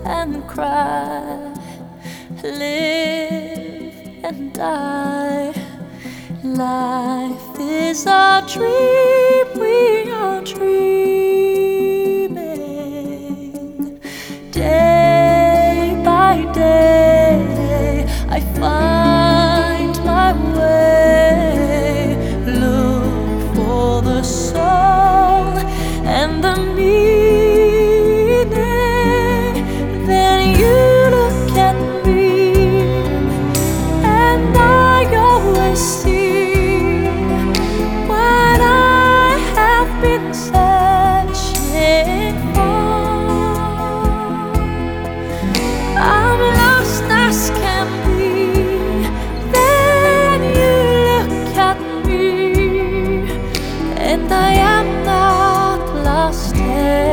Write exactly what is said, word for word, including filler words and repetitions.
and cry, live and die. Life is a dream we are dreaming. Day by day I find my way, look for the soul and the meaning. Then you look at me and I always see what I have been searching for. I'm lost as can be. Then you look at me and I am not lost.